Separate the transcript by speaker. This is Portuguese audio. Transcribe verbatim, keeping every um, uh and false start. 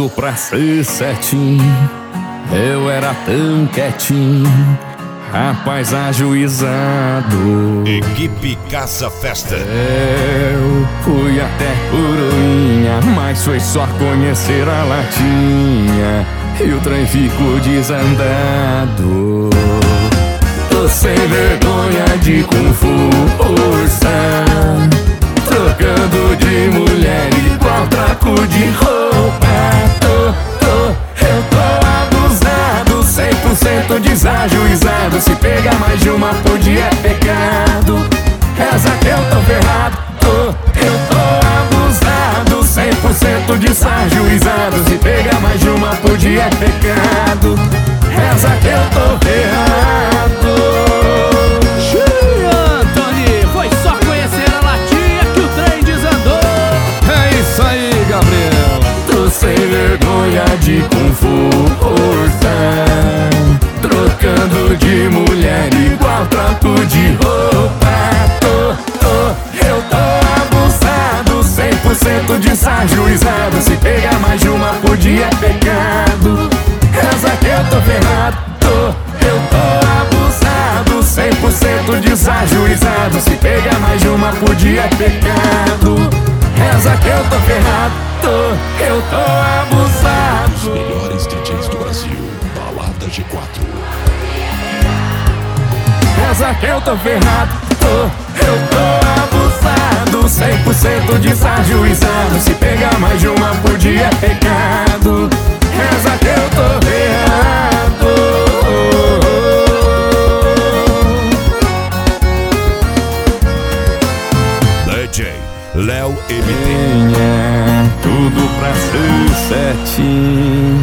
Speaker 1: Tudo pra ser certinho, eu era tão quietinho, rapaz ajuizado.
Speaker 2: Equipe Casa Festa.
Speaker 1: Eu fui até Coroinha, mas foi só conhecer a latinha e o trem ficou desandado. Tô sem vergonha de com força, trocando de mulher igual traco de roupa. Tô, tô, eu tô abusado, cem por cento desajuizado. Se pegar mais de uma por dia é pecado. Reza que eu tô ferrado. Tô, eu tô abusado, cem por cento desajuizado. Se pegar mais de uma por dia é pecado. Reza que eu tô ferrado.
Speaker 3: Antony, foi só conhecer a latinha que o trem desandou.
Speaker 1: É isso aí, Gabriel. Tô sem vergonha de com força, trocando de mulher igual troco de roupa. Tô, tô, eu tô abusado, cem por cento desajuizado. Se pegar mais de uma por dia é pecado. Reza que eu tô ferrado. Tô, eu tô abusado, cem por cento desajuizado. Se pegar mais de uma por dia é pecado. Reza que eu tô ferrado. Tô, eu tô abusado.
Speaker 2: Os melhores D Js do Brasil. Balada G quatro.
Speaker 1: Reza que eu tô ferrado. Tô, eu tô abusado, cem por cento desajuizado. Se pegar mais de uma por dia é pecado. Reza que eu tô ferrado.
Speaker 2: D J Léo M T.
Speaker 1: Tenha tudo pra ser certinho,